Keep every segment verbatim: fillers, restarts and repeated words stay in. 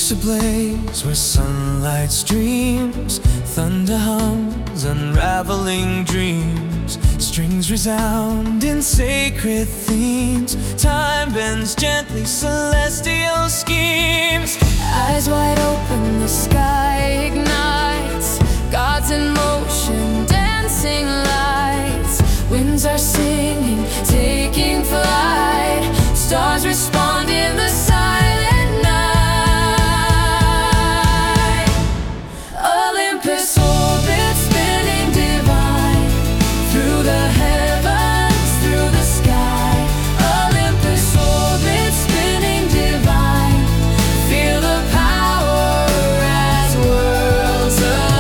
Lakes ablaze where sunlight streams, thunder hums, unraveling dreams. Strings resound in sacred themes, time bends gently, celestial schemes. Eyes wide open, the sky ignites, gods in motion, dancing lights. Winds are singing, taking flight, stars respond in the silent night. Olympus orbits, spinning divine, through the heavens, through the sky. Olympus orbits, spinning divine, feel the power as worlds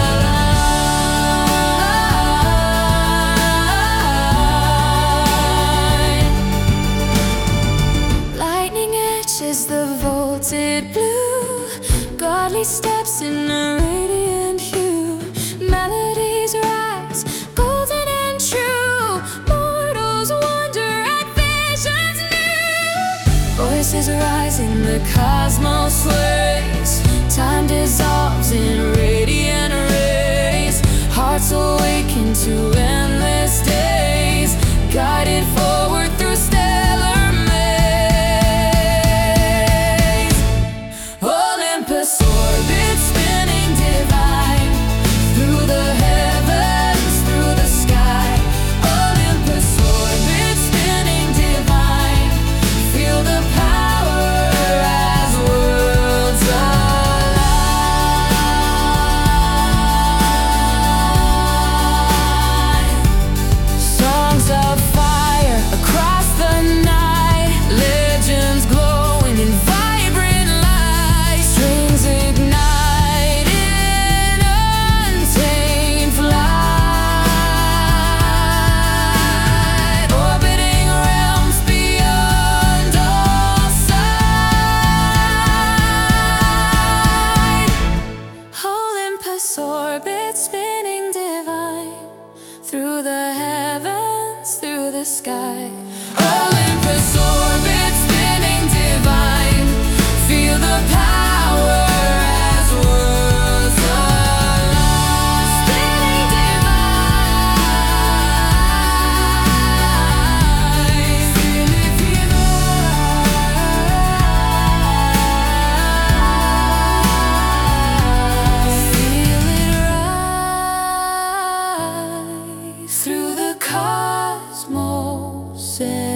align. Lightning etches the vaulted blue, godly steps in a radiant hue. Melodies rise, golden and true, mortals wonder at visions new. Voices rise in the cosmos sways, time dissolves in radiant rays. Hearts awaken to endless days, guided forward through stellar maze. Olympus orbits, spinning divine, through the heavens, through the sky. Olympus orbits, spinning divine, feel the power as worlds align. Songs of fire across the night, legends glowing in vibrant light. Strings ignite in untamed flight, orbiting realms beyond all sight. Olympus orbits, spinning divine, through the heavens, through the sky. Olympus orbits, spinning divine, feel the power as worlds align. Spinning divine, feel it, feel it. Feel it rise through the cosmos.